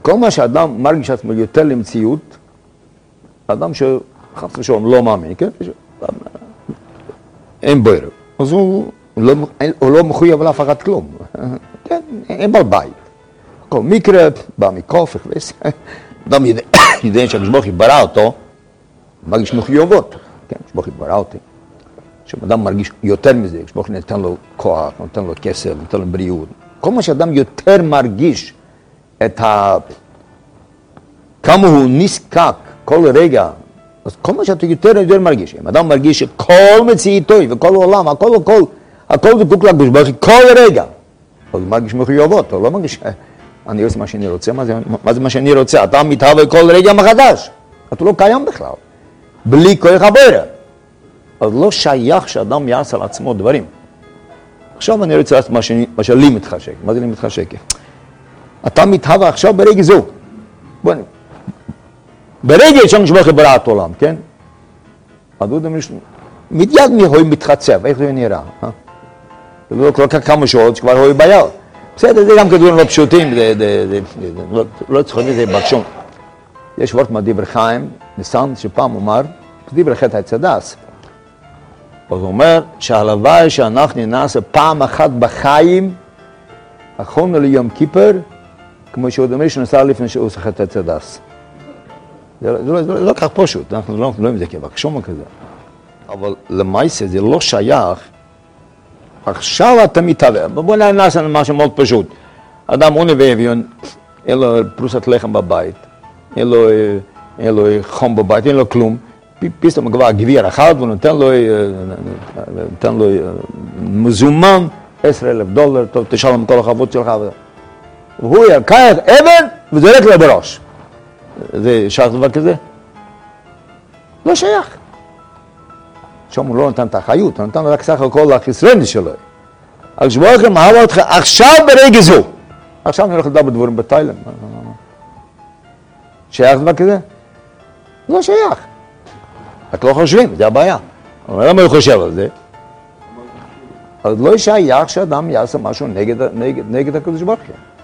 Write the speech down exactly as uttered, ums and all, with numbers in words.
כל מה שאדם מרגיש עצמו יותר למציאות, אדם שחס ושלום לא מאמין, כן? אין בו ערב. אז הוא לא, הוא לא מחויב לאף אחד כלום. כן, אין בעל בית. כל מקרה בא מקופך, אדם יודע, יודע שהקדוש ברא אותו, מרגיש מחויבות. כן, הקדוש ברא אותי. כשאדם מרגיש יותר מזה, הקדוש ברוך הוא נתן לו כוח, נתן לו כסף, נתן לו בריאות. כל מה שאדם יותר מרגיש את ה... כמה הוא נזקק כל רגע, אז כל מה שאתה יותר יותר מרגיש. אם אדם מרגיש שכל מציאותו וכל העולם, הכל הכל, הכל זקוק לקדוש ברוך הוא כל רגע, אז הוא מרגיש מחויבות, הוא לא מרגיש, אני רוצה מה שאני רוצה, מה זה, מה זה מה שאני רוצה? אתה מתהווה כל רגע מחדש, אתה לא קיים בכלל, בלי כוח הבורא. אז לא שייך שאדם יעשה על עצמו דברים. עכשיו אני רוצה לעשות מה שאני, מה שלי מתחשק. מה זה לי מתחשק? אתה מתהווה עכשיו ברגע זו. בוא נראה. ברגע שהקדוש ברוך הוא ברא את העולם, כן? אז הוא אומר, מיד הוא מתחצב, איך זה נראה? זה לא כל כך כמה שעות שכבר הוא ביד. בסדר, זה גם כדורים לא פשוטים, לא צריכים לזה בקשון. יש וורט מדבר חיים, ניסן, שפעם אומר, דבר חטא הצדס. אז הוא אומר שהלוואי שאנחנו נעשה פעם אחת בחיים, אחרונה ליום כיפר, כמו שהוא אומר שנסע לפני שהוא עושה חטא הצדס. זה לא כך פשוט, אנחנו לא יודעים את זה כבקשום כזה. אבל למעשה זה לא שייך, עכשיו אתה מתהווה. בואו נעשה משהו מאוד פשוט. אדם עונה ואביון, אין לו פרוסת לחם בבית, אין לו חום בבית, אין לו כלום. פתאום כבר גביר אחד ונותן לו, נותן לו מזומן, עשרה אלף דולר, טוב, תשלם כל החובות שלך. והוא יקח אבן וזורק לו בראש. זה שייך דבר כזה? לא שייך. שם הוא לא נתן את החיות, הוא נתן רק סך הכל החסרני שלו. הקדוש ברוך הוא אהב אותך עכשיו ברגע זו. עכשיו אני הולך לדבר בדברים בתאילנד. שייך דבר כזה? לא שייך. רק לא חושבים, זה הבעיה. אבל למה הוא חושב על זה? אז לא שייך שאדם יעשה משהו נגד, נגד, נגד הקדוש ברוך הוא.